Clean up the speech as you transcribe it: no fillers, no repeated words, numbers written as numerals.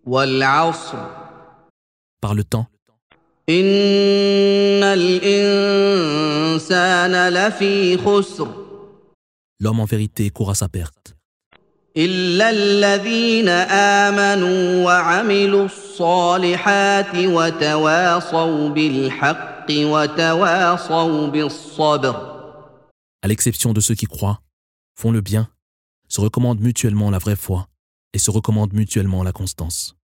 والعصر Par le temps, إن الإنسان لفي خسر l'homme en vérité court à sa perte, إلا الذين آمنوا وعملوا الصالحات وتواصوا بالحق وتواصوا بالصبر à l'exception de ceux qui croient, font le bien, se recommandent mutuellement la vraie foi et se recommandent mutuellement la constance.